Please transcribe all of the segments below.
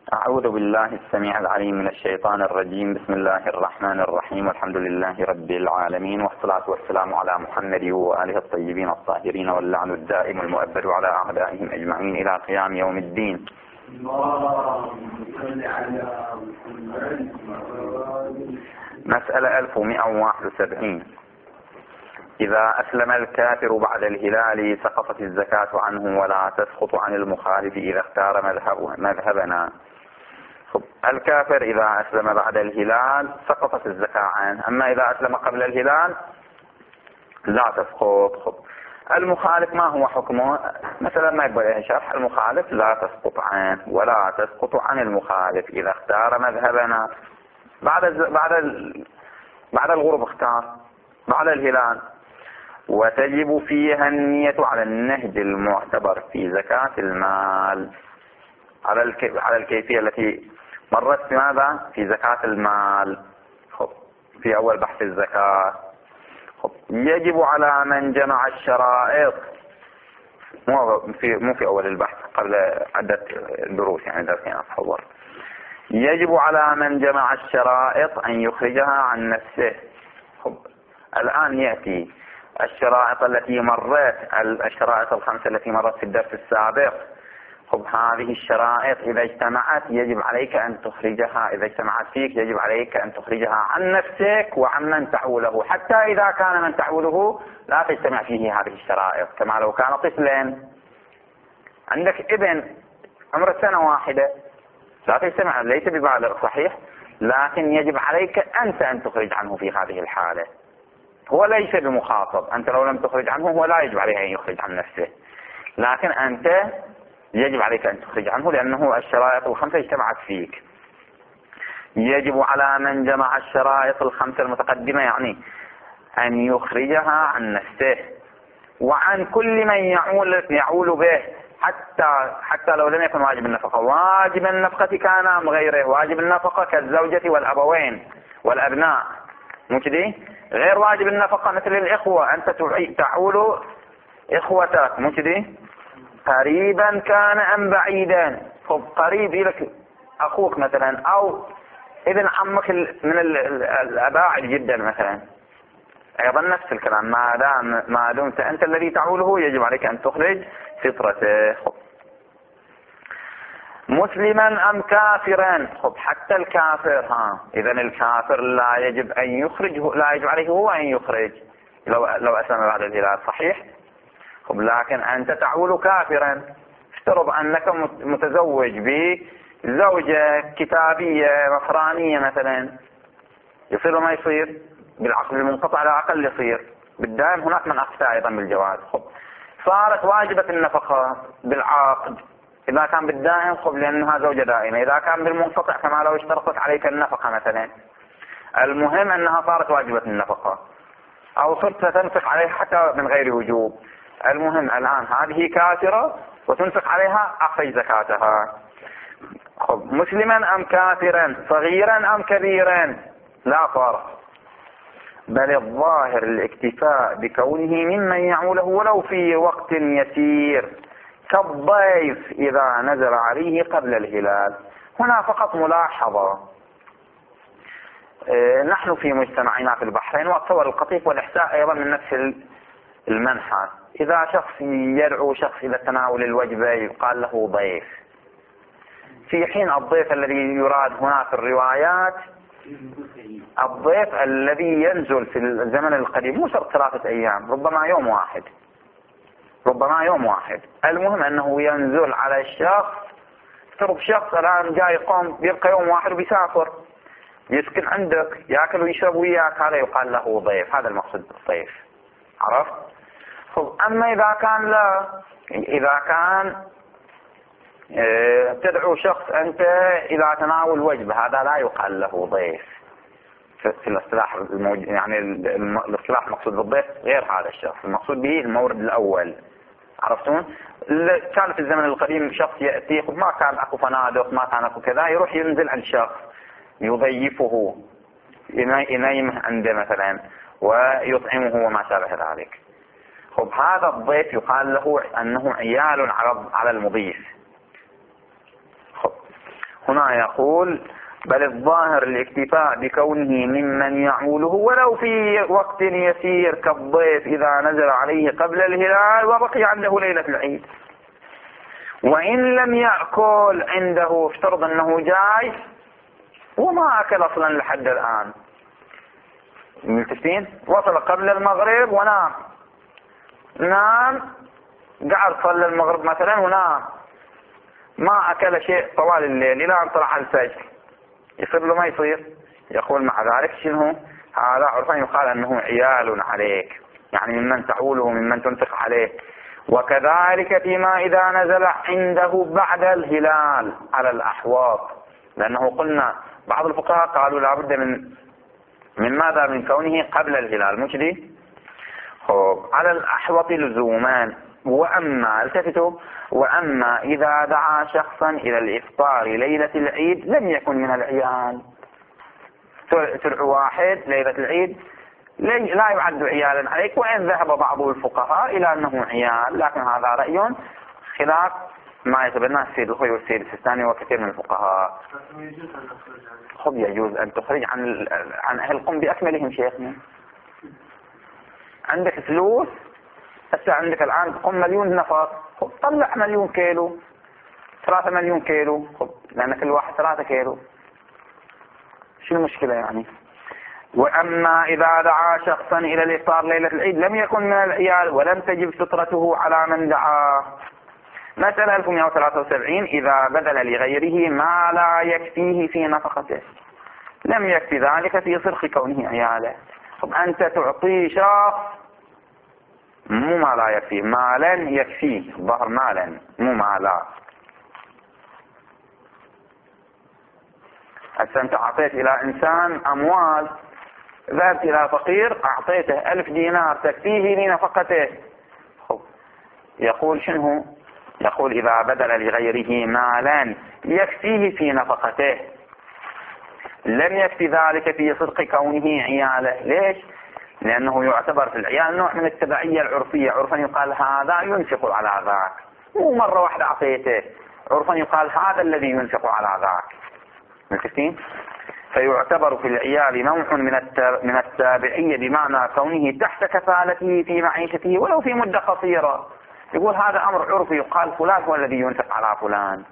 أعوذ بالله السميع العليم من الشيطان الرجيم. بسم الله الرحمن الرحيم، والحمد لله رب العالمين، والصلاة والسلام على محمد وآله الطيبين الطاهرين، واللعن الدائم المؤبد على أعدائهم أجمعين إلى قيام يوم الدين. مسألة 1171. إذا أسلم الكافر بعد الهلال سقطت الزكاة عنه ولا تسقط عن المخالف إذا اختار مذهبنا. الكافر إذا أسلم بعد الهلال سقطت الزكاة عنه، أما إذا أسلم قبل الهلال لا تسقط. المخالف ما هو حكمه؟ مثلا ما يبغى شرح. المخالف لا تسقط عنه ولا تسقط عن المخالف إذا اختار مذهبنا. بعد الغروب اختار بعد الهلال، وتجب فيها النية على النهج المعتبر في زكاة المال، على الكيفية التي مرت في ماذا؟ في زكاة المال. في أول بحث الزكاة يجب على من جمع الشرائط، مو في أول البحث، قبل عدة دروس، يعني درسين أتصور. يجب على من جمع الشرائط أن يخرجها عن نفسه. الآن يأتي الشرائط التي مرت، الشرائط الخمسة التي مرت في الدرس السابق. هذه الشرائط إذا اجتمعت يجب عليك أن تخرجها، إذا اجتمعت فيك يجب عليك أن تخرجها عن نفسك وعن من تعوله، حتى إذا كان من تعوله لا تجتمع فيه هذه الشرائط، كما لو كان طفلا. عندك ابن عمره سنة واحدة لا تجتمع، ليس ببالغ صحيح، لكن يجب عليك أنت أن تخرج عنه في هذه الحالة. هو ليس بمخاطب، أنت لو لم تخرج عنه هو لا يجب عليه أن يخرج عن نفسه، لكن أنت يجب عليك أن تخرج عنه لأنه الشرائط الخمسة اجتمعت فيك. يجب على من جمع الشرائط الخمسة المتقدمة يعني أن يخرجها عن نفسه وعن كل من يعول به، حتى لو لم يكن واجب النفقة. واجب النفقة كان أم غيره؟ واجب النفقة كالزوجة والأبوين والأبناء، مو كده؟ غير واجب النفقة مثل الإخوة، أنت تعول إخوتك، مو كده؟ قريبا كان أم بعيدا؟ قريب لك أخوك مثلا، أو ابن عمك من الأباعد جدا مثلا، أيضا نفس الكلام. ما دمت أنت الذي تعوله يجب عليك أن تخرج فطرته. مسلما أم كافرا؟ حتى الكافر، إذا الكافر لا يجب أن يخرج، لا يجب عليه هو أن يخرج لو أسلم بعد الهلال، صحيح. لكن أنت تعول كافرا، افترض أنك متزوج بزوجة كتابية نصرانية مثلا، يصير ما يصير؟ بالعقد المنقطع على الأقل يصير، بالدائم هناك من أفتى أيضا بالجواز. صارت واجبة النفقة بالعقد إذا كان بالدائم، لأنها زوجة دائمة. إذا كان بالمنقطع كما لو اشترطت عليك النفقة مثلا، المهم أنها صارت واجبة النفقة، أو صرت تنفق عليها حتى من غير وجوب. المهم الآن هذه كافرة وتنفق عليها، أخرج زكاتها. مسلما أم كافرا؟ صغيرا أم كبيرا؟ لا فرق، بل الظاهر الاكتفاء بكونه ممن يعوله ولو في وقت يسير، كالضيف إذا نزل عليه قبل الهلال. هنا فقط ملاحظة، نحن في مجتمعنا في البحرين، وأتصور القطيف والإحساء أيضا من نفس المنحى، إذا شخص يدعو شخص إلى تناول الوجبة يقال له ضيف، في حين الضيف الذي يراد هنا في الروايات الضيف الذي ينزل في الزمن القديم، مو شرط 3 أيام، ربما يوم واحد. المهم أنه ينزل على الشخص. افترض شخص الآن جاي يقوم بيبقى يوم واحد وبيسافر، يسكن عندك، يأكل ويشرب وياك، هذا يقال له ضيف، هذا المقصود بالضيف، عرفت؟ أما إذا كان لا، إذا كان تدعو شخص أنت إلى تناول وجبة، هذا لا يقال له ضيف في الاصطلاح يعني الاصطلاح المقصود بالضيف غير هذا الشخص، المقصود به المورد الأول، عرفتون؟ كان في الزمن القديم شخص يأتي، ما كان أكو فنادق، ما كان أكو كذا، يروح ينزل عند شخص يضيفه، ينيمه عنده مثلا ويطعمه وما شابه ذلك. هذا الضيف يقال له أنه عيال على المضيف. هنا يقول بل الظاهر الاكتفاء بكونه ممن يعوله ولو في وقت يسير كالضيف إذا نزل عليه قبل الهلال وبقي عنده ليلة العيد، وإن لم يأكل عنده افترض أنه جاي وما أكل أصلا لحد الآن، ملتفتين، وصل قبل المغرب ونام، قعد صلى المغرب مثلا ونام، ما أكل شيء طوال الليل إلى أن طلع الفجر، يصير له ما يصير؟ يقول مع ذلك شنو هذا؟ عرفا يقال أنه عيال عليك، يعني ممن تعوله ممن تنفق عليه. وكذلك فيما إذا نزل عنده بعد الهلال على الأحواط، لأنه قلنا بعض الفقهاء قالوا لا بد من ماذا؟ من كونه قبل الهلال، مش دي؟ على الأحوط لزوما. وأما التفتوا، وأما إذا دعا شخصا إلى الإفطار ليلة العيد لم يكن من العيال، تدعو واحد ليلة العيد لا يعد عيالا عليك، وإن ذهب بعض الفقهاء إلى أنه عيال، لكن هذا رأي خلاف ما يتبناه السيد الخوي والسيد السيستاني وكثير من الفقهاء. يجوز أن تخرج عن أهل قم بأكملهم شيخنا. عندك فلوس هسه، عندك الآن قم مليون نفر، طلع مليون كيلو، 3 مليون كيلو، لأن كل واحد 3 كيلو، شو المشكلة يعني؟ وأما إذا دعا شخصا إلى الإفطار ليلة العيد لم يكن من العيال ولم تجب فطرته على من دعاه. مسألة 1173 إذا بذل لغيره ما لا يكفيه في نفقته، لم يكفي ذلك في صرخ كونه عياله. أنت تعطي شخص مو ما لا يكفيه، مالا يكفيه، ظهر مالا مو مالا. هسه أنت أعطيت إلى إنسان أموال، ذهبت إلى فقير أعطيته 1000 دينار تكفيه لنفقته. يقول شنو؟ يقول إذا بذل لغيره مالا يكفيه في نفقته لم يكفي ذلك في صدق كونه عياله. ليش؟ لأنه يعتبر في العيال نوع من التبعية العرفية، عرفا يقال هذا ينفق على ذاك، مو مرة واحدة أعطيته، عرفا يقال هذا الذي ينفق على ذاك، ملتفتين؟ فيعتبر في العيال نوع من التابعية بمعنى كونه تحت كفالته في معيشته ولو في مدة قصيرة. يقول هذا أمر عرفي، يقال فلان هو الذي ينفق على فلان.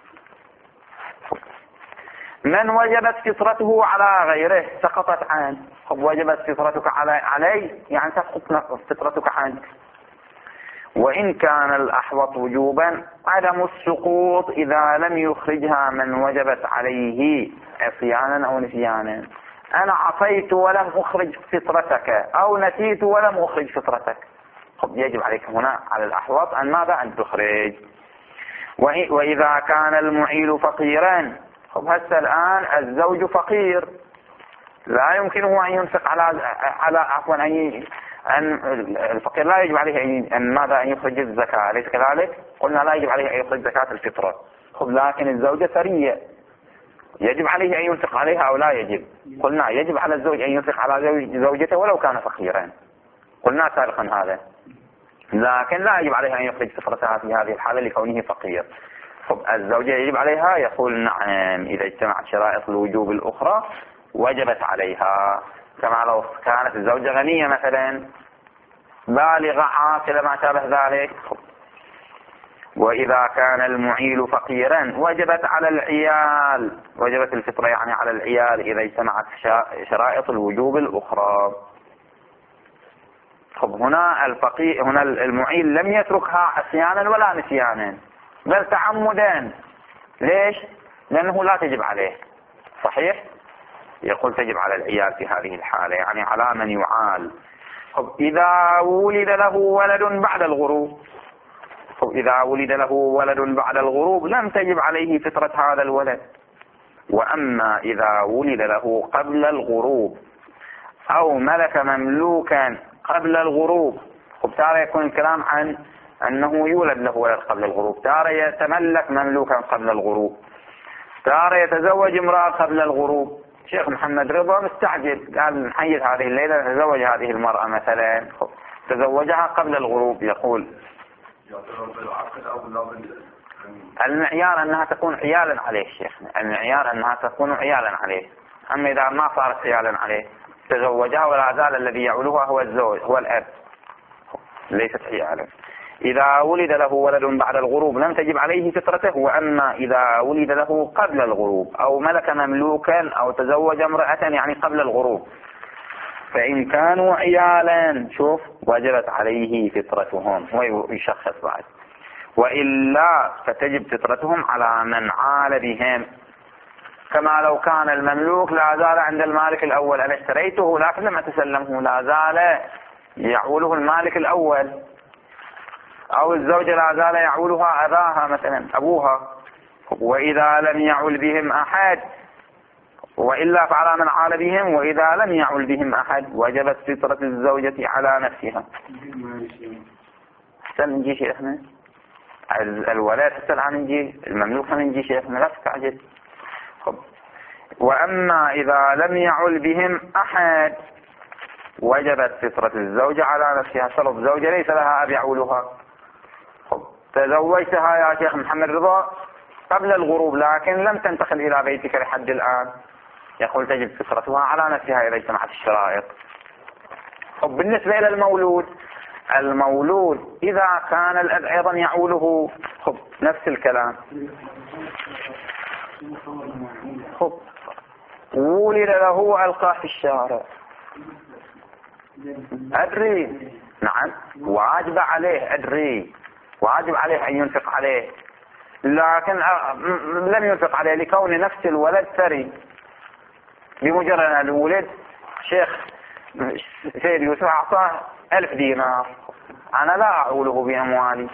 من وجبت فطرته على غيره سقطت عنه. وجبت فطرتك علي يعني تسقط فطرتك عنك. وإن كان الأحوط وجوبا عدم السقوط إذا لم يخرجها من وجبت عليه عصيانا أو نسيانا. أنا عصيت ولم أخرج فطرتك أو نسيت ولم أخرج فطرتك، يجب عليك هنا على الأحوط أن ماذا؟ أن تخرج. وإذا كان المعيل فقيرا، هسه الآن الزوج فقير لا يمكنه أن ينفق على عفوا أن الفقير لا يجب عليه أن ماذا؟ أن يخرج الزكاة، أليس كذلك؟ قلنا لا يجب عليه أن يخرج زكاة الفطرة. لكن الزوجة ثرية يجب عليه أن ينفق عليها أو لا يجب؟ قلنا يجب على الزوج أن ينفق على زوجته ولو كان فقيرا، قلنا سابقا هذا، لكن لا يجب عليها أن يخرج فطرتها في هذه الحالة لكونه فقير. الزوجة يجب عليها؟ يقول نعم، إذا اجتمعت شرائط الوجوب الأخرى وجبت عليها، كما لو كانت الزوجة غنية مثلا بالغة عاقلة ما شابه ذلك. وإذا كان المعيل فقيرا وجبت على العيال، وجبت الفطرة يعني على العيال إذا اجتمعت شرائط الوجوب الأخرى. هنا هنا المعيل لم يتركها عصيانا ولا نسيانا بل تعمدا. ليش؟ لأنه لا تجب عليه، صحيح؟ يقول تجب على العيال في هذه الحالة، يعني على من يعال. إذا ولد له ولد بعد الغروب، إذا ولد له ولد بعد الغروب لم تجب عليه فطرة هذا الولد. وأما إذا ولد له قبل الغروب أو ملك مملوكا قبل الغروب، تارة يكون الكلام عن أنه يولد له ولد قبل الغروب، تارة يتملك مملوكا قبل الغروب، تارة يتزوج امرأة قبل الغروب. شيخ محمد رضا مستعجل، قال نحيد هذه الليلة نتزوج هذه المرأة مثلا، تزوجها قبل الغروب. يقول المعيار أنها تكون عيالا عليه شيخنا، المعيار أنها تكون عيالا عليه. أما إذا ما صارت عيالا عليه تزوجها ولا زال الذي يعولها هو الزوج هو الأب، ليست عيالا. إذا ولد له ولد بعد الغروب لم تجب عليه فطرته، وأما إذا ولد له قبل الغروب أو ملك مملوكا أو تزوج امرأة يعني قبل الغروب فإن كانوا عيالا شوف وجبت عليه فطرتهم، ويشخص بعد، وإلا فتجب فطرتهم على من عال بهم، كما لو كان المملوك لا زال عند المالك الأول، أنا اشتريته لكن لم أتسلمه، لا زال يعوله المالك الأول، أو الزوجة لا زال يعولها أباها مثلا أبوها، وإذا لم يعول بهم أحد، وإلا فعلى من عال بهم، وإذا لم يعول بهم أحد وجبت فطرة الزوجة على نفسها. أحسن نجي شيخنا الولاء تسأل عن نجي المملوك نجي شيخنا لا تستعجل. وأما إذا لم يعل بهم أحد وجبت فطرة الزوجة على نفسها، شرط زوجة ليس لها أب يعولها. تزوجتها يا شيخ محمد رضا قبل الغروب لكن لم تنتقل إلى بيتك لحد الآن، يقول تجب فطرتها على نفسها إذا اجتمعت الشرائط. بالنسبة إلى المولود إذا كان الأب أيضا يعوله نفس الكلام. ولد له ألقاه في الشارع أدري، نعم واجب عليه، أدري واجب عليه أن ينفق عليه، لكن لم ينفق عليه لكون نفس الولد ثري. بمجرد أن الولد شيخ سيد يوسف أعطاه 1000 دينار، أنا لا أعوله بأموالي.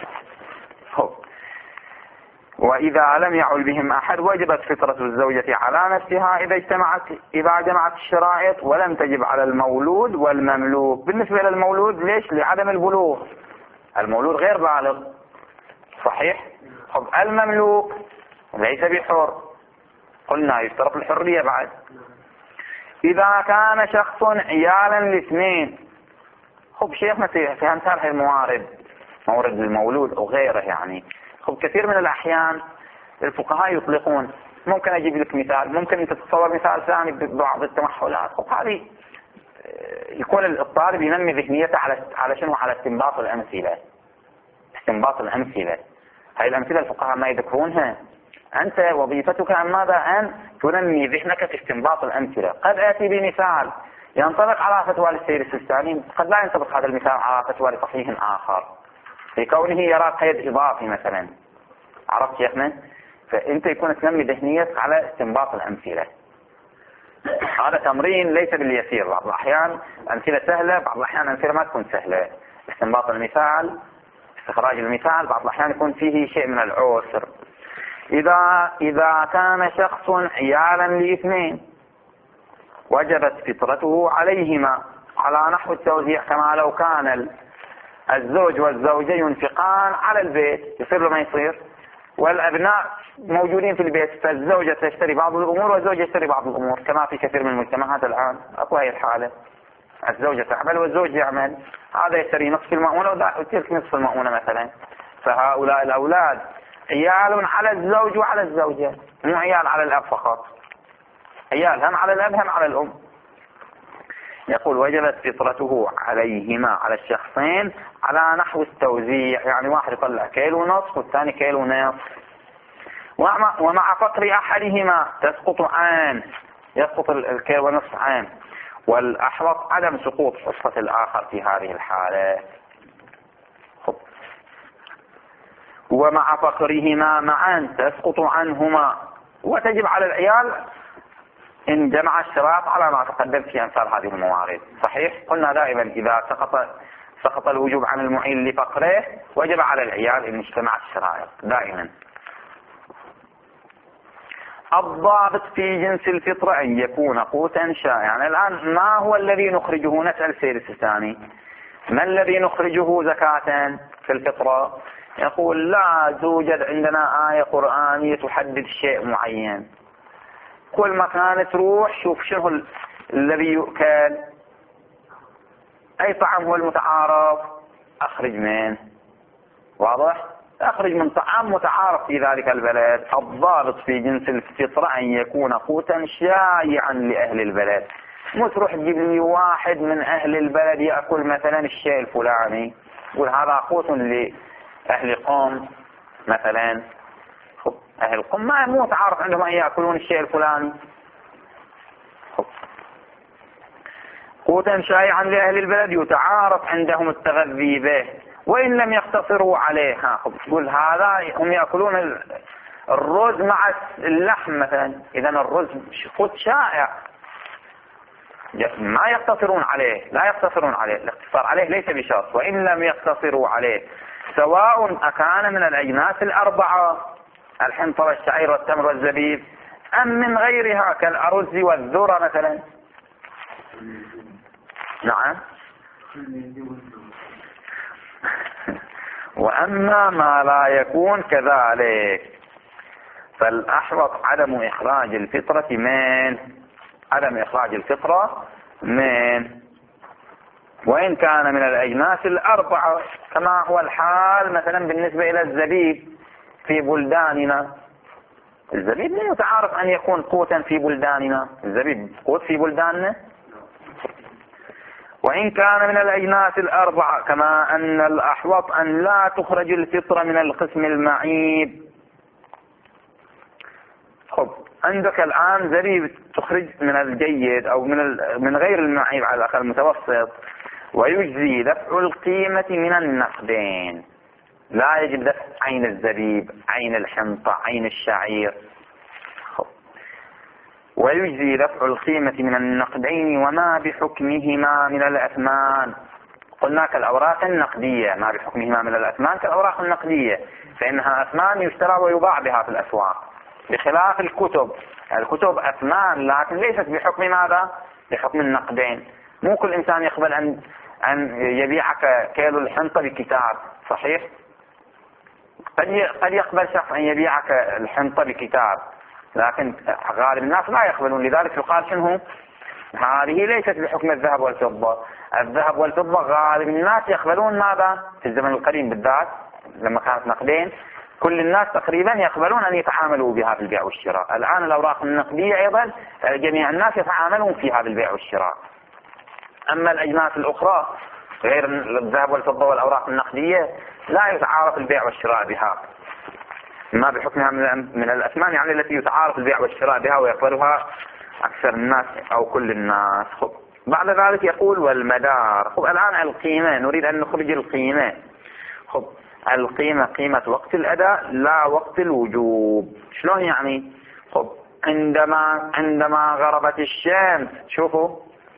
وإذا لم يعل بهم أحد وجبت فطرة الزوجة على نفسها إذا جمعت الشرائط، ولم تجب على المولود والمملوك. بالنسبة للمولود ليش؟ لعدم البلوغ، المولود غير بالغ صحيح. المملوك ليس بحر، قلنا يشترط الحرية بعد. إذا كان شخص عيالا لاثنين، شيخنا في أمثال هذه الموارد، مورد المولود أو غيره يعني، كثير من الأحيان الفقهاء يطلقون. ممكن أجيب لك مثال، ممكن أن تتصور مثال ثاني ببعض التمحلات. هذه يكون الطالب ينمي ذهنيته على شنو؟ على استنباط الأمثلة. استنباط الأمثلة، هاي الأمثلة الفقهاء ما يذكرونها، أنت وظيفتك ماذا؟ أن تنمي ذهنك في استنباط الأمثلة. قد آتي بمثال ينطبق على فتوى السيد السيستاني، قد لا ينطبق هذا المثال على فتوى لصحيح آخر لكونه يرى قيد إضافي مثلا. عرفت شيخنا؟ فأنت يكون تنمي ذهنيتك على استنباط الأمثلة. هذا تمرين ليس باليسير، بعض الأحيان أمثلة سهلة، بعض الأحيان أمثلة ما تكون سهلة. استنباط المثال، استخراج المثال بعض الأحيان يكون فيه شيء من العسر. إذا كان شخص عيالا لاثنين وجبت فطرته عليهما على نحو التوزيع، كما لو كان الزوج والزوجة ينفقان على البيت، يصير له ما يصير، والأبناء موجودين في البيت، فالزوجة تشتري بعض الأمور والزوج يشتري بعض الأمور، كما في كثير من المجتمعات الآن أكو هذه الحالة، الزوجة تعمل والزوج يعمل، هذا يشتري نصف المؤونة وتلك نصف المؤونة مثلا. فهؤلاء الأولاد عيال على الزوج وعلى الزوجة، مو عيال على الأب فقط، عيال هم على الأب هم على الأم. يقول وجبت فطرته عليهما على الشخصين على نحو التوزيع، يعني واحد يطلع كيلو ونصف والثاني كيلو ونصف. ومع فقر أحدهما تسقط عين، يسقط الكيلو ونصف عين، والأحوط عدم سقوط حصة الآخر في هذه الحالة. ومع فقرهما معا تسقط عنهما، وتجب على العيال إن جمع الشرائط على ما تقدم في أمثال هذه الموارد. صحيح قلنا دائما إذا سقط الوجوب عن المعين لفقره وجب على العيال إن اجتمعت الشرائط دائما. الضابط في جنس الفطرة أن يكون قوتا شائعا. الآن ما هو الذي نخرجه؟ نسأل سيد السيستاني ما الذي نخرجه زكاة في الفطرة؟ يقول لا توجد عندنا آية قرآنية تحدد شيء معين، كل مكان تروح شوف شنو الذي يؤكل، أي طعام هو المتعارف أخرج منه. واضح؟ أخرج من طعام متعارف في ذلك البلد. الضابط في جنس الفطرة أن يكون قوتا شائعا لأهل البلد. مو تروح تجيب لي واحد من أهل البلد يأكل مثلا الشيء الفلاني يقول هذا قوت لأهل قوم مثلا. أهل قوم ما مو تعارف عندهم أن يأكلون الشيء الفلاني. قوتا شائعا لأهل البلد يتعارف عندهم التغذي به وإن لم يقتصروا عليه. تقول هذا هم يأكلون الرز مع اللحم مثلا، إذا الرز قوت شائع ما يقتصرون عليه، لا يقتصرون عليه، الاقتصار عليه ليس بشرط. وإن لم يقتصروا عليه سواء أكان من الأجناس الأربعة الحنطة والشعير والتمر والزبيب أم من غيرها كالأرز والذرة مثلا. نعم. وأما ما لا يكون كذلك فالأحوط عدم إخراج الفطرة من وإن كان من الأجناس الأربعة كما هو الحال مثلا بالنسبة إلى الزبيب في بلداننا. الزبيب لا يتعارف أن يكون قوتا في بلداننا. الزبيب قوت في بلداننا. وإن كان من الأجناس الأربعة كما أن الأحوط أن لا تخرج الفطرة من القسم المعيب. عندك الآن زبيب تخرج من الجيد أو من غير المعيب على الأقل المتوسط، ويجزي دفع القيمة من النقدين. لا يجب دفع عين الزبيب، عين الحنطة، عين الشعير. ويجزي دفع القيمة من النقدين وما بحكمهما من الأثمان. قلنا كالأوراق النقدية ما بحكمهما من الأثمان كالأوراق النقدية فإنها أثمان يشترى ويباع بها في الأسواق، بخلاف الكتب أثمان لكن ليست بحكم ماذا؟ بحكم النقدين. مو كل إنسان يقبل أن يبيعك كيلو الحنطة بكتاب، صحيح؟ قد يقبل شخص أن يبيعك الحنطة بكتاب لكن غالب الناس لا يقبلون. لذلك يقال شنو؟ هذه ليست بحكم الذهب والفضة. الذهب والفضة غالب الناس يقبلون ماذا؟ في الزمن القديم بالذات لما كانت نقدين كل الناس تقريبا يقبلون أن يتعاملوا بها في البيع والشراء. الآن الأوراق النقدية أيضا جميع الناس يتعاملون فيها بالبيع والشراء. أما الأجناس الأخرى غير الذهب والفضة والأوراق النقدية لا يتعارف البيع والشراء بها ما بحكمها من الأثمان، يعني التي يتعارف البيع والشراء بها ويقبلها أكثر الناس أو كل الناس. بعد ذلك يقول والمدار. الآن القيمة نريد أن نخرج القيمة. القيمة قيمة وقت الأداء لا وقت الوجوب. شلون يعني؟ عندما غربت الشمس شوفوا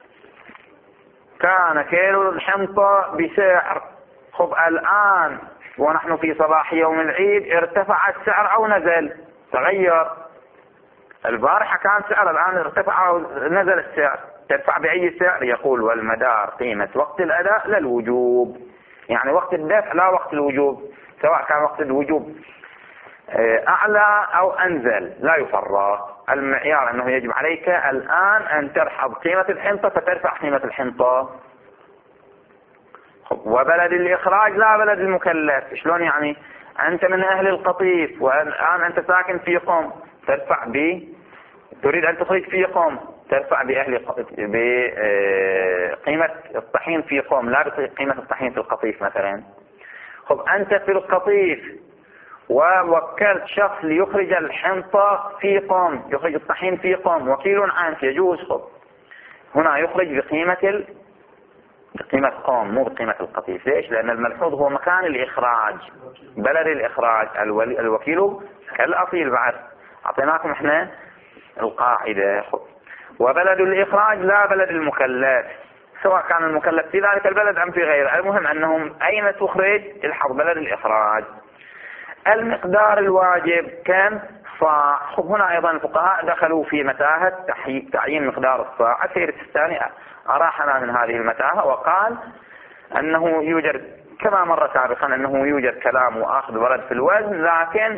كان كيلو الحنطة بسعر. الآن ونحن في صباح يوم العيد ارتفع السعر أو نزل؟ تغير. البارحة كان سعر الآن ارتفع أو نزل السعر. تدفع بأي سعر؟ يقول والمدار قيمة وقت الأداء لا الوجوب، يعني وقت الدفع لا وقت الوجوب، سواء كان وقت الوجوب أعلى أو أنزل لا يفرق. المعيار أنه يجب عليك الآن أن ترحب قيمة الحنطة فترفع قيمة الحنطة. وبلد الإخراج لا بلد المكلف. شلون يعني؟ أنت من أهل القطيف والآن أنت ساكن في قم ترفع تريد أن تخرج في قم ترفع بقيمة الطحين في قم لا بقيمة الطحين في القطيف مثلا. أنت في القطيف ووكلت شخص ليخرج الحنطة في قم، يخرج الطحين في قم، وكيل عنك يجوز. هنا يخرج بقيمة قوم مو بقيمة القطيف. ليش؟ لأن الملحوظ هو مكان الإخراج، بلد الإخراج. الوكيل كالأصيل بعد أعطيناكم إحنا القاعدة. وبلد الإخراج لا بلد المكلف، سواء كان المكلف في ذلك البلد أم في غيره. المهم أنهم أين تخرج الحظ بلد الإخراج. المقدار الواجب كم؟ صاع. هنا أيضا الفقهاء دخلوا في متاهة تعيين مقدار الصاع. السيد السيستاني أراحنا من هذه المتاهة وقال أنه يوجد كما مر سابقا أنه يوجد كلام وأخذ ورد في الوزن، لكن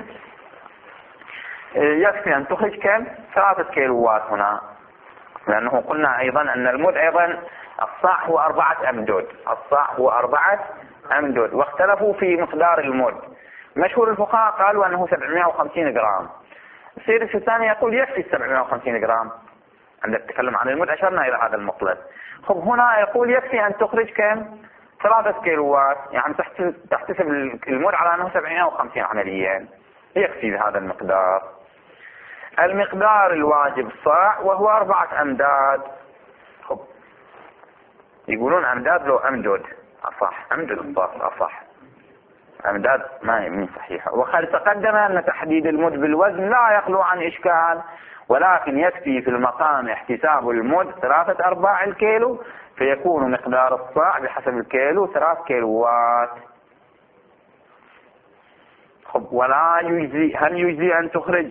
يكفي أن تخرج كم؟ 3 كيلوات هنا، لأنه قلنا أيضا أن المد أيضا الصاع هو 4 أمداد. الصاع هو 4 أمداد، واختلفوا في مقدار المد. مشهور الفقهاء قالوا أنه 750 جرام. السيد السيستاني يقول يكفي 750 جرام. عند التكلم عن المد أشرنا إلى هذا المطلب. خب هنا يقول يكفي أن تخرج كم؟ 3 كيلوات، يعني تحتسب المد على أنه 750 عمليا، يكفي بهذا المقدار. المقدار الواجب صاع وهو 4 أمداد. خب يقولون أمداد لو أمدد أصح، أمدد الضغط أصح، أمداد ما من صحيحة. وقد تقدم أن تحديد المد بالوزن لا يخلو عن إشكال، ولكن يكفي في المقام احتساب المد 3/4 الكيلو، فيكون مقدار الصاع بحسب الكيلو 3 كيلوات. خب ولا يجزي، هل يجزي أن تخرج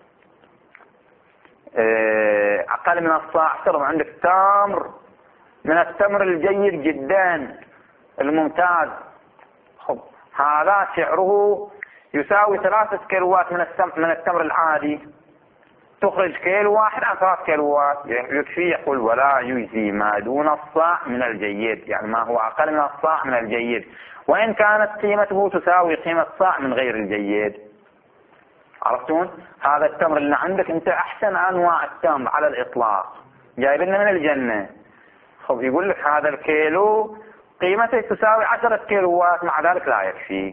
أقل من الصاع؟ افترض عندك تمر من التمر الجيد جدا الممتاز، خب هذا سعره يساوي 3 كيلوات من التمر العادي، تخرج كيلو واحد عن 3 كيلوات يكفي. يقول ولا يجزي ما دون الصاع من الجيد، يعني ما هو أقل من الصاع من الجيد، وإن كانت قيمته تساوي قيمة صاع من غير الجيد. عرفتون؟ هذا التمر اللي عندك انت احسن انواع التمر على الاطلاق، جايب لنا من الجنة. خب يقول لك هذا الكيلو قيمته تساوي 10 كيلوات، مع ذلك لا يكفي.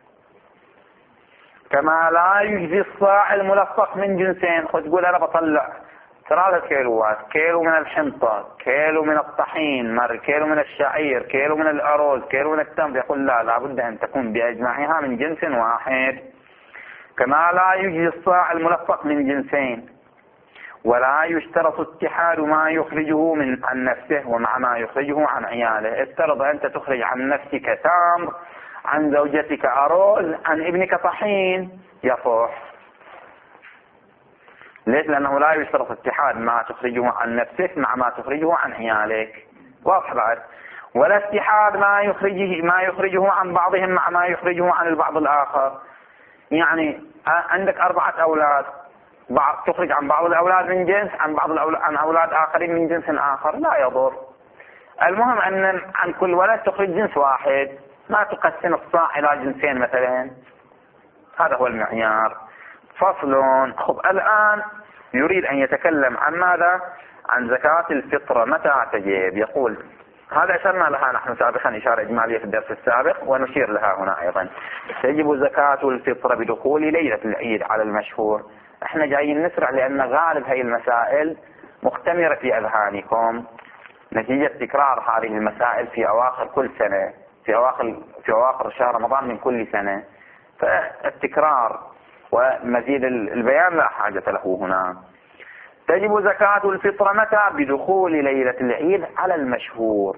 كما لا يجزي الصاع الملفق من جنسين. خد تقول انا بطلع 3 كيلوات، كيلو من الحنطة، كيلو من الطحين، كيلو من الشعير، كيلو من الأرز، كيلو من التمر. يقول لا، لابد أن تكون بأجمعها من جنس واحد. كما لا يجزي الصاع الملفق من جنسين. ولا يشترط اتحاد ما يخرجه عن نفسه ومع ما يخرجه عن عياله. افترض أنت تخرج عن نفسك تمر، عن زوجتك أرز، عن ابنك طحين، يصح. ليش؟ لأنه لا يشترط اتحاد ما تخرجه عن نفسك مع ما تخرجه عن عيالك. واضح بعد؟ ولا اتحاد ما يخرجه عن بعضهم مع ما يخرجه عن البعض الآخر. يعني عندك 4 أولاد، تخرج عن بعض الأولاد من جنس، عن أولاد آخرين من جنس آخر، لا يضر. المهم أن عن كل ولد تخرج جنس واحد، ما تقسم الصاع إلى جنسين مثلا. هذا هو المعيار. فصل. خب الآن يريد أن يتكلم عن ماذا؟ عن زكاة الفطرة متى تجب. يقول هذا أشرنا لها نحن سابقا إشارة إجمالية في الدرس السابق، ونشير لها هنا أيضا. تجب زكاة الفطرة بدخول ليلة العيد على المشهور. احنا جايين نسرع لأن غالب هذه المسائل مختمرة في أذهانكم نتيجة تكرار هذه المسائل في أواخر كل سنة، في أواخر شهر رمضان من كل سنة، فالتكرار ومزيد البيان لا حاجة له هنا. تجب زكاة الفطرة متى؟ بدخول ليلة العيد على المشهور.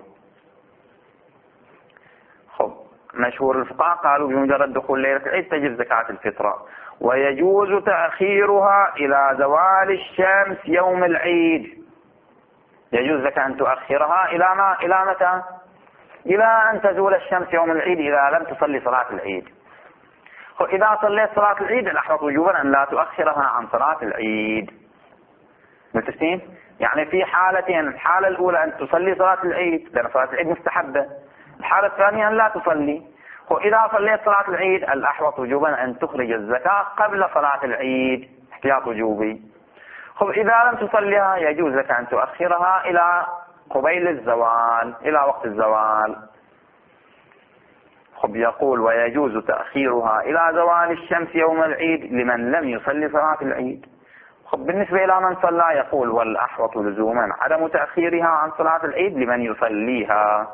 خب مشهور الفقهاء قالوا بمجرد دخول ليلة العيد تجب زكاة الفطرة، ويجوز تأخيرها إلى زوال الشمس يوم العيد. يجوز لك أن تؤخرها إلى متى؟ إلى أن تزول الشمس يوم العيد إذا لم تصلي صلاة العيد. إذا صليت صلاة العيد الأحوط وجوبا أن لا تؤخرها عن صلاة العيد. متفقين؟ يعني في حالتين، الحالة الأولى أن تصلي صلاة العيد لأن صلاة العيد مستحبة، الحالة الثانية أن لا تصلي. وإذا صليت صلاة العيد الأحوط وجوبا أن تخرج الزكاة قبل صلاة العيد احتياط وجوبي. إذا لم تصليها يجوز لك أن تؤخرها إلى قبيل الزوال، إلى وقت الزوال. يقول ويجوز تأخيرها إلى زوال الشمس يوم العيد لمن لم يصلي صلاة العيد. بالنسبة إلى من صلى يقول والأحوط لزوما عدم تأخيرها عن صلاة العيد لمن يصليها.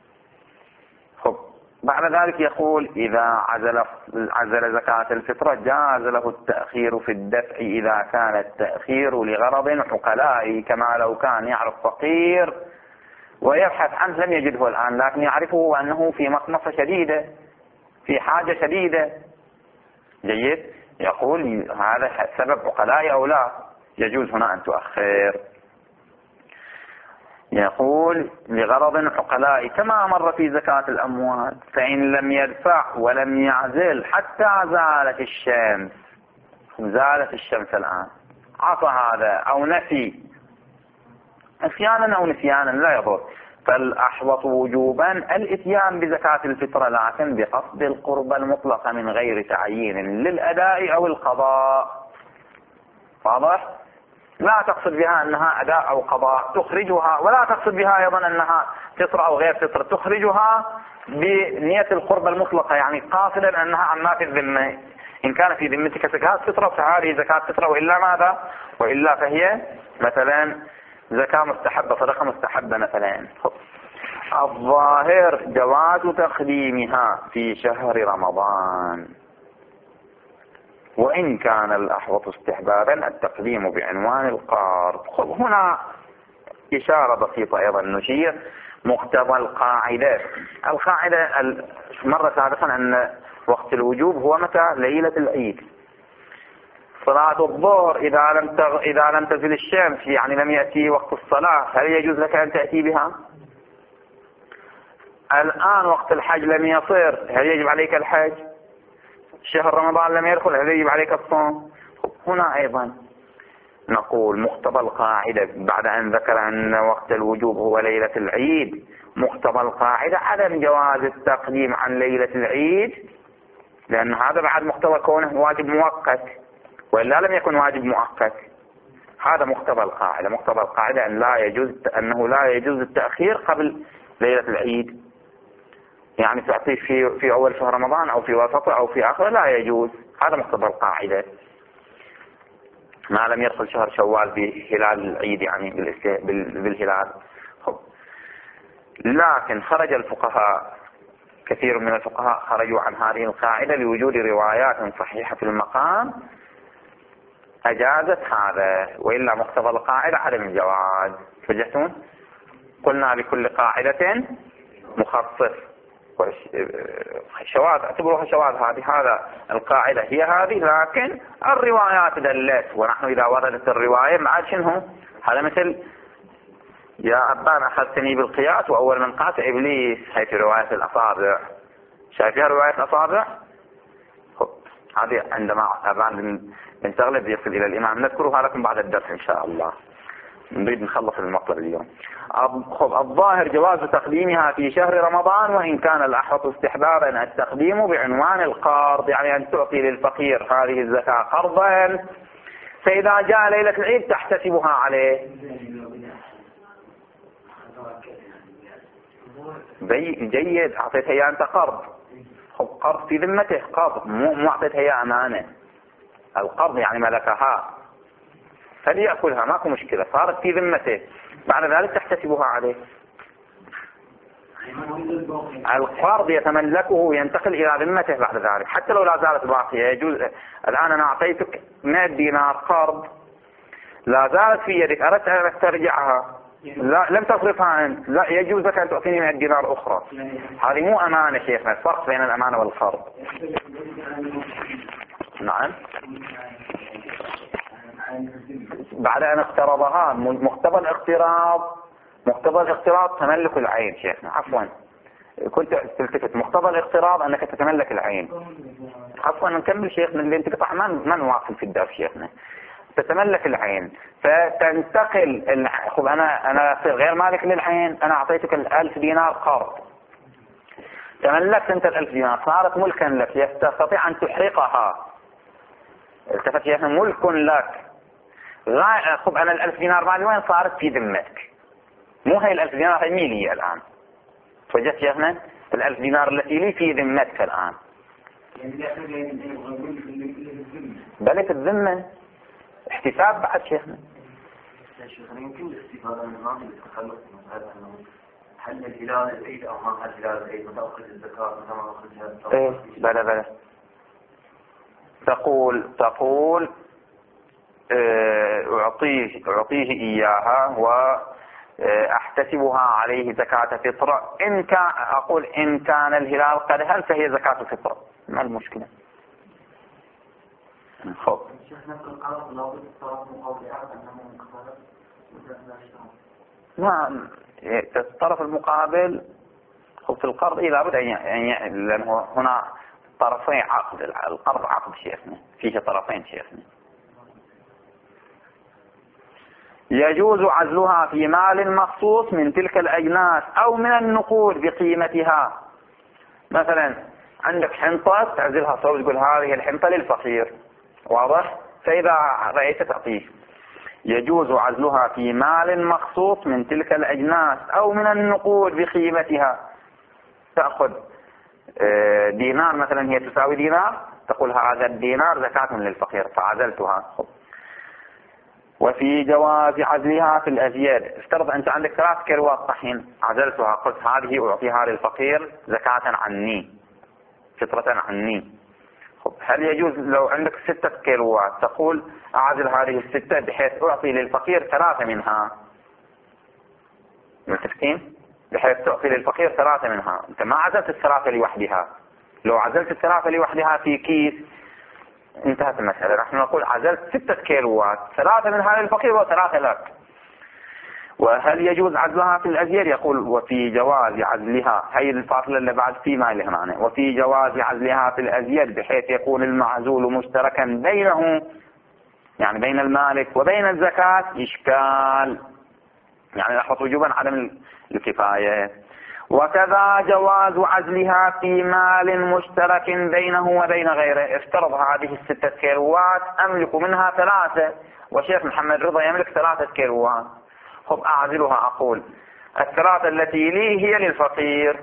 بعد ذلك يقول إذا عزل زكاة الفطرة جاز له التأخير في الدفع إذا كان التأخير لغرض عقلائي، كما لو كان يعرف فقير ويبحث عنه لم يجده الآن لكن يعرفه أنه في مخمصة شديدة، في حاجة شديدة. جيد؟ يقول هذا سبب عقلائي أو لا، يجوز هنا أن تؤخر. يقول لغرض عقلائي كما مر في زكاة الأموال، فإن لم يدفع ولم يعزل حتى زالت الشمس. زالت الشمس الآن، عصى هذا أو نسي، نسيانا أو نسيانا لا يضر، فالأحوط وجوبا الاتيان بزكاة الفطرة، لكن بقصد القربة المطلقة من غير تعيين للأداء أو القضاء. واضح؟ لا تقصد بها أنها أداء أو قضاء تخرجها، ولا تقصد بها أيضا أنها فطرة أو غير فطرة، تخرجها بنية القربة المطلقة، يعني قاصدا أنها عما في الذمة. إن كان في ذمتك زكاة فطرة فهذه زكاة فطرة، وإلا ماذا؟ وإلا فهي مثلا زكاة مستحبة، صدقة مستحبة مثلا. الظاهر جواز تقديمها في شهر رمضان، وإن كان الأحوط استحبابا التقديم بعنوان القرض. هنا إشارة بسيطة أيضا نشير مقتضى القاعدة مرة سابقا أن وقت الوجوب هو متى؟ ليلة العيد. صلاة الظهر إذا لم تزل الشمس، يعني لم يأتي وقت الصلاة، هل يجوز لك أن تأتي بها؟ الآن وقت الحج لم يصير، هل يجب عليك الحج؟ شهر رمضان لم يدخل، هل يجب عليك الصوم؟ هنا أيضا نقول مقتضى القاعدة بعد أن ذكر أن وقت الوجوب هو ليلة العيد، مقتضى القاعدة عدم جواز التقديم عن ليلة العيد، لأن هذا بعد مقتضى كونه واجب مؤقت، وإلا لم يكن واجب مؤقت. هذا مقتضى القاعدة. مقتضى القاعدة أنه لا يجوز التأخير قبل ليلة العيد، يعني تعطيه في أول شهر رمضان أو في وسطه أو في آخره، لا يجوز. هذا مقتضى القاعدة ما لم يدخل شهر شوال بهلال العيد، يعني بالهلال. لكن خرج الفقهاء، كثير من الفقهاء خرجوا عن هذه القاعدة لوجود روايات صحيحة في المقام أجازت هذا، وإلا مقتضى القاعدة عدم الجواز. فجأتون قلنا لكل قاعدة مخصص شواذ، اعتبروها شواذ. هذا القاعدة هي هذه، لكن الروايات دلت، ونحن إذا وردت الرواية مع شنو؟ هذا مثل يا أبان أخذتني بالقياس وأول من قاس إبليس، هي في رواية الأصابع. شايفها رواية الأصابع؟ هذه عندما أبان بن تغلب يصل إلى الإمام نذكرها لكم بعد الدرس إن شاء الله، نريد نخلص المطلب اليوم. الظاهر جواز تقديمها في شهر رمضان، وإن كان الأحوط استحبابا التقديم بعنوان القرض، يعني أن تعطي للفقير هذه الزكاة قرضا، فإذا جاء ليلة العيد تحتسبها عليه. جيد، أعطيتها إياه أنت قرض، قرض في ذمته، قرض مو أعطيتها إياه أمانة. القرض يعني ملكها فليأكلها، ماكو مشكلة، صارت في ذمته، بعد ذلك تحتسبها عليه. القرض يتملكه، ينتقل إلى ذمته بعد ذلك، حتى لو لا زالت باقية. يجوز الآن أنا أعطيتك 100 دينار قرض، لا زالت في يدك، أردت أن ترجعها، لا لم تصرفها أنت، لا يجوز لك أن تعطيني 100 دينار أخرى. هذه مو أمانة شيخنا، الفرق بين الأمانة والقرض. نعم، بعد أن اقترضها. مقتضى الاقتراض تملك العين شيخنا، عفوا كنت تلتفت. مقتضى الاقتراض أنك تتملك العين. عفوا نكمل شيخنا، اللي انت قطع ما نواصل في الدرس شيخنا. تتملك العين فتنتقل خب أنا غير مالك للعين، أنا أعطيتك 1000 دينار قرض، تملكت أنت 1000 دينار، صارت ملكا لك، تستطيع أن تحرقها. التفت شيخنا، ملك لك. خب أنا 1000 دينار مالي وين؟ صارت في ذمتك، مو هي 1000 دينار، هي ميلي الآن. فجأت شيخنا 1000 دينار التي لي في ذمتك الآن. بل في الذمة احتساب بعد شيخنا. يمكن الاستفادة من هذه التخلص من هذا أنه هل الهلال العيد أو ما هل الهلال العيد متى أخذ الزكاة متى ما أخذها؟ إيه بلى تقول أعطيه إياها وأحتسبها عليه زكاة فطرة. إن كان الهلال قد هل فهي زكاة فطرة، ما المشكلة؟ خب نعم، الطرف المقابل في القرض لابد أن لأنه هنا طرفين عقد، القرض عقد شيخنا، فيه طرفين شيخنا. يجوز عزلها في مال مخصوص من تلك الأجناس أو من النقود بقيمتها. مثلا عندك حنطة تعزلها صوب، تقول هذه الحنطة للفقير، واضح؟ فإذا رأيت تعطيه. يجوز عزلها في مال مخصوص من تلك الأجناس أو من النقود بقيمتها. تأخذ دينار مثلا، هي تساوي دينار، تقول هذا الدينار زكاة للفقير فعزلتها. وفي جواز عزلها في الأزياد. افترض أنت عندك 3 كيلوات طحين، عزلتها، قلت هذه أعطيها للفقير زكاة عني، فطرة عني. هل يجوز لو عندك 6 كيلوات تقول أعزل هذه ال6 بحيث أعطي للفقير 3 منها؟ متفقين؟ بحيث تعطي للفقير 3 منها. أنت ما عزلت ال3 لوحدها. لو عزلت ال3 لوحدها في كيس انتهت المسألة. نحن نقول عزلت 6 كيلوات، 3 منها للفقير و3 لك. وهل يجوز عزلها في الأزيد؟ يقول وفي جواز عزلها، هي الفاصلة اللي بعد في ما لها معنى. وفي جواز عزلها في الأزيد بحيث يكون المعزول مشتركا بينه، يعني بين المالك وبين الزكاة، إشكال، يعني لاحظ وجوبا عدم الكفاية. وكذا جواز عزلها في مال مشترك بينه وبين غيره. افترض هذه ال6 كيلوات أملك منها 3 وشيخ محمد رضا يملك 3 كيلوات. أعزلها، أقول ال3 التي لي هي للفقير،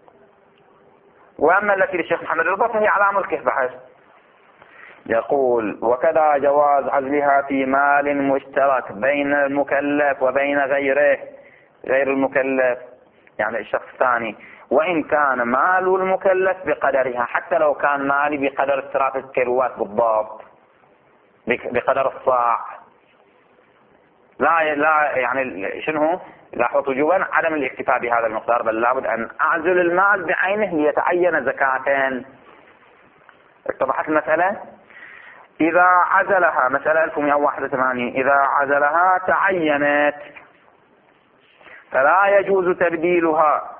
وأما التي للشيخ محمد رضا فهي على ملكه بحث. يقول وكذا جواز عزلها في مال مشترك بين المكلف وبين غيره، غير المكلف يعني الشخص الثاني، وإن كان مال المكلف بقدرها، حتى لو كان مالي بقدر 3 كيلوات بالضبط، بقدر الصاع. لا يعني شنو؟ لاحظوا وجوبا عدم الاكتفاء بهذا المقدار، بل لابد أن أعزل المال بعينه ليتعين زكاتين. اتضحت المسألة؟ إذا عزلها، مسألة 1181، إذا عزلها تعينت فلا يجوز تبديلها.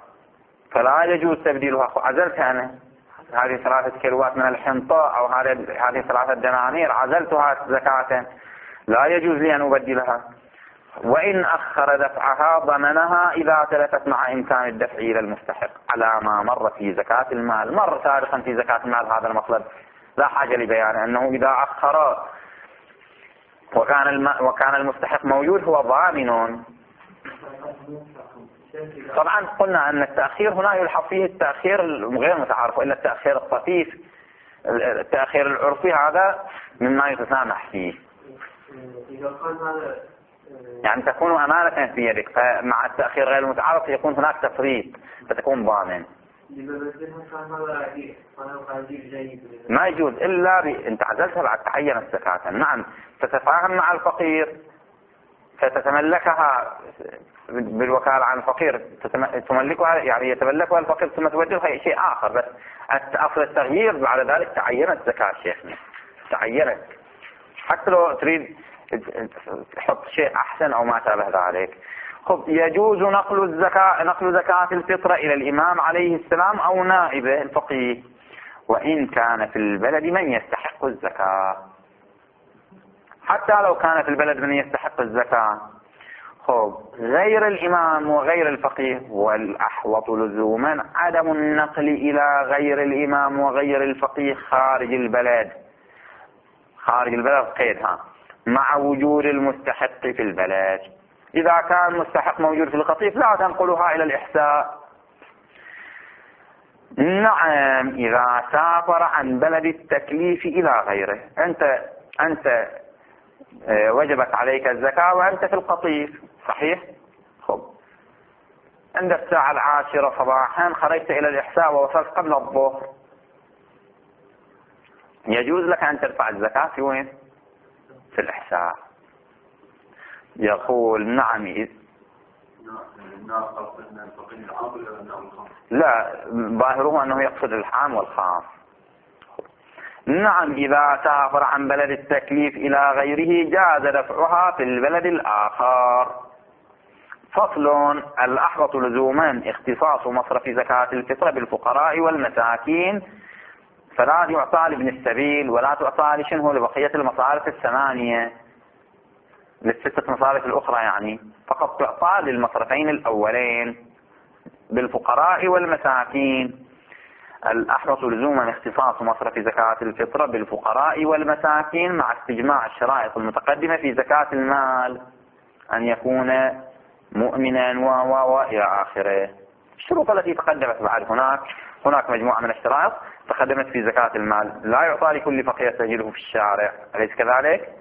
عزلتها أنا هذه 3 كيلوات من الحنطة أو هذه 3 دنانير، عزلتها زكاة، لا يجوز لي أن أبدلها. وإن أخر دفعها ضمنها إذا تلفت مع إمكان الدفع إلى المستحق، على ما مر في زكاة المال، مر سابقا في زكاة المال هذا المطلب، لا حاجة لبيان أنه إذا أخر وكان المستحق موجود هو ضامن. طبعا قلنا أن التأخير هنا يلحظ فيه التأخير غير متعارف، وإلا التأخير الطفيف، التأخير العرفي هذا مما يتسامح فيه. يعني تكون أمانة في يدك، فمع التأخير غير المتعارف يكون هناك تفريط فتكون ضامن. ما يجوز إلا أنت عزلتها بعد تعين زكاة. نعم، تتفاهم مع الفقير فتتملكها بالوكالة عن الفقير، تملكها يعني يتملكها الفقير ثم تبدلها شيء آخر. بس أصل التغيير بعد ذلك تعينت زكاة شيخنا، تعينت. حتى لو تريد تحط شيء أحسن أو ما شابه ذلك. يجوز نقل زكاة الفطرة إلى الإمام عليه السلام أو نائبه الفقيه، وإن كان في البلد من يستحق الزكاة. حتى لو كان في البلد من يستحق الزكاة، غير الإمام وغير الفقيه، والأحوط لزوما عدم النقل إلى غير الإمام وغير الفقيه خارج البلد قيدها مع وجود المستحق في البلد. إذا كان المستحق موجود في القطيف لا تنقلها إلى الإحساء. نعم، إذا سافر عن بلد التكليف إلى غيره، أنت وجبت عليك الزكاة وأنت في القطيف، صحيح؟ عند الساعة 10 صباحا خرجت إلى الإحساء ووصلت قبل الظهر، يجوز لك أن تدفع الزكاة في وين؟ في الإحساء. يقول نعم. لا، ظاهره أنه يقصد العام والخاص. نعم، إذا سافر عن بلد التكليف إلى غيره جاز دفعها في البلد الآخر. فصل: الأحوط لزوما اختصاص مصرف زكاة الفطرة بالفقراء والمساكين، فلا يعطى لابن السبيل ولا تعطى لشنه لبقية المصارف 8. للستة مصارف الأخرى يعني فقط تعطى للمصرفين الأولين بالفقراء والمساكين. الأحوط لزوما اختصاص مصرف زكاة الفطرة بالفقراء والمساكين مع استجماع الشرائط المتقدمة في زكاة المال، أن يكون مؤمنا إلى آخره. الشروط التي تقدمت بعد هناك مجموعة من الشرائط تقدمت في زكاة المال، لا يعطى لكل فقير يسجله في الشارع، أليس كذلك؟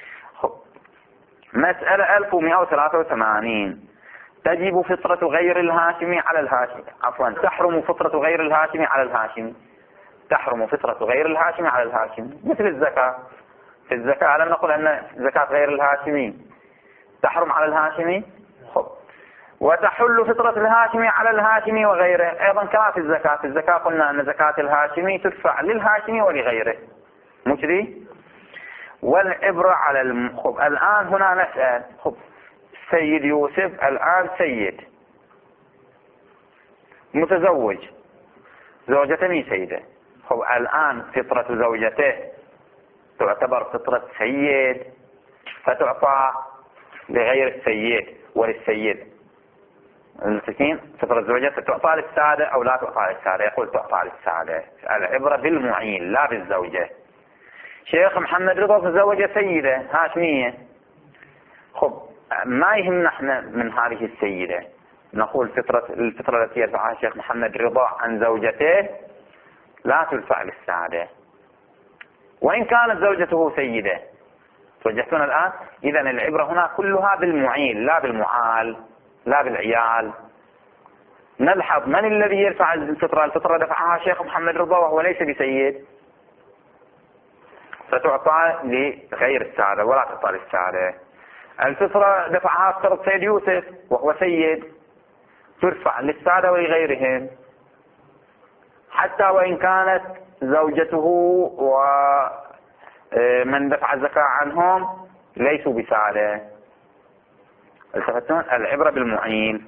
مسألة 1183 تجب فطرة غير الهاشمي على الهاشمي، تحرم فطرة غير الهاشمي على الهاشمي. تحرم فطرة غير الهاشمي على الهاشمي مثل الزكاة. في الزكاة لم نقل أن زكاة غير الهاشمي تحرم على الهاشمي، وتحل فطرة الهاشمي على الهاشمي وغيره أيضا كما في الزكاة. في الزكاة قلنا أن زكاة الهاشمي تدفع للهاشمي ولغيره، مجري. والعبرة على الآن هنا نسأل سيد يوسف الآن سيد متزوج، زوجته مي سيدة، الآن فطرة زوجته تعتبر فطرة سيد فتعطى لغير السيد وللسيد. المسكين فطرة زوجته تعطى للسادة أو لا تعطى للسادة؟ يقول تعطى للسادة. العبرة بالمعين لا بالزوجة. شيخ محمد رضا تزوج سيدة هاشمية، ما يهمنا احنا من هذه السيدة، نقول الفطرة التي يدفعها الشيخ محمد رضا عن زوجته لا تدفع للسادة وإن كانت زوجته سيدة. توجهتون الآن؟ إذا العبرة هنا كلها بالمعين لا بالمعال لا بالعيال. نلحظ من الذي يدفع الفطرة؟ الفطرة دفعها الشيخ محمد رضا وهو ليس بسيد، فتعطى لغير السادة ولا تعطى للسادة. الفطرة دفعها افترض سيد يوسف وهو سيد، ترفع للسادة ولغيرهم حتى وإن كانت زوجته ومن دفع الزكاة عنهم ليسوا بسادة. التفتون؟ العبرة بالمعين.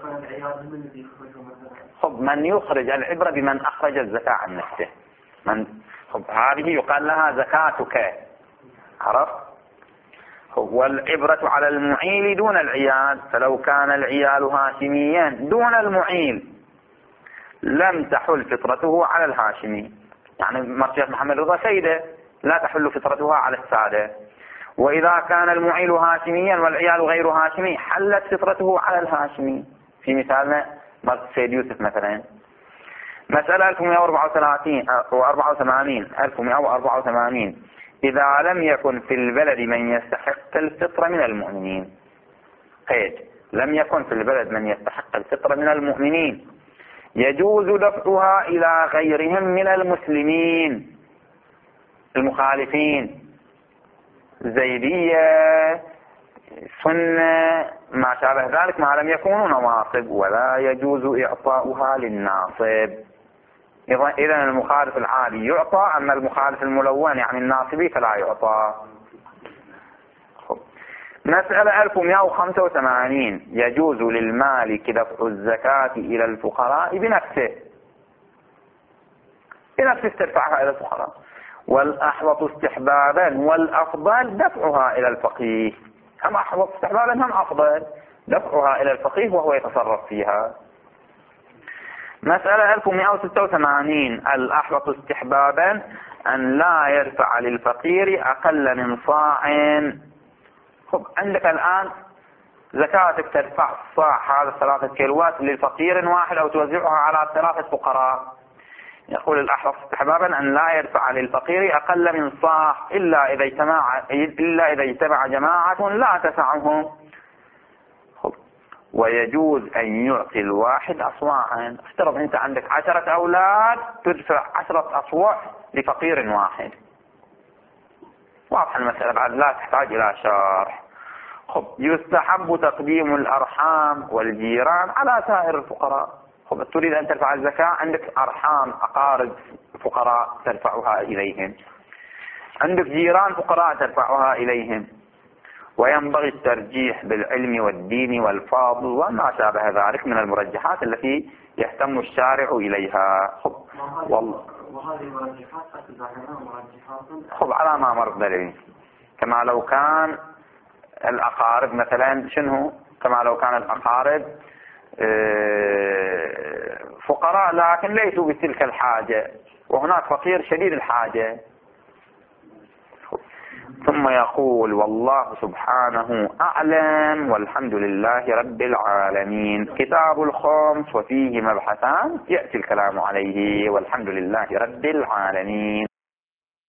من يخرج؟ العبرة بمن أخرج الزكاة عن نفسه. هذه يقال لها زكاتك، عرفت؟ والعبرة على المعيل دون العيال، فلو كان العيال هاشميا دون المعيل لم تحل فطرته على الهاشمي. يعني مرشيخ محمد رضا سيدة لا تحل فطرتها على السادة، وإذا كان المعيل هاشميا والعيال غير هاشمي حلت فطرته على الهاشمي. في مثالنا سيد يوسف مثلا. مسألة 1184 إذا لم يكن في البلد من يستحق الفطر من المؤمنين. قيد: لم يكن في البلد من يستحق الفطر من المؤمنين يجوز دفعها إلى غيرهم من المسلمين المخالفين، زيدية، سنة، ما شابه ذلك، ما لم يكونوا نواصب، ولا يجوز إعطاؤها للناصب. إذن المخالف العادي يعطى، أما المخالف الملون يعني الناصبي فلا يعطى. مسألة 1185 يجوز للمالك دفع الزكاة إلى الفقراء بنفسه تدفعها إلى الفقراء، والأحوط استحبابا والأفضل دفعها إلى الفقيه. هم أحوط استحبابا هم أفضل دفعها إلى الفقيه وهو يتصرف فيها. مسألة 1186 الأحوط استحبابا أن لا يدفع للفقير أقل من صاع. عندك الآن زكاتك تدفع صاع، هذا 3 كيلوات للفقير واحد أو توزعها على 3 فقراء. يقول الأحوط استحبابا أن لا يدفع للفقير أقل من صاع إلا إذا اجتمع جماعة لا تسعهم، ويجوز أن يعطي الواحد أصواعا. افترض أنت عندك 10 أولاد تدفع 10 أصواع لفقير واحد. واضح المسألة بعد لا تحتاج إلى شرح. يستحب تقديم الأرحام والجيران على سائر الفقراء. تريد أن تدفع الزكاة، عندك أرحام أقارب فقراء تدفعها إليهم، عندك جيران فقراء تدفعها إليهم، وينبغي الترجيح بالعلم والدين والفاضل وما شابه ذلك من المرجحات التي يهتم الشارع إليها. والله وهذه المرجحات أتبعنا مرجحات على ما مر دليل، كما لو كان الأقارب مثلا شنو، كما لو كان الأقارب فقراء لكن ليسوا بتلك الحاجة، وهناك فقير شديد الحاجة. ثم يقول والله سبحانه أعلم والحمد لله رب العالمين. كتاب الخمس وفيه مبحثان يأتي الكلام عليه، والحمد لله رب العالمين.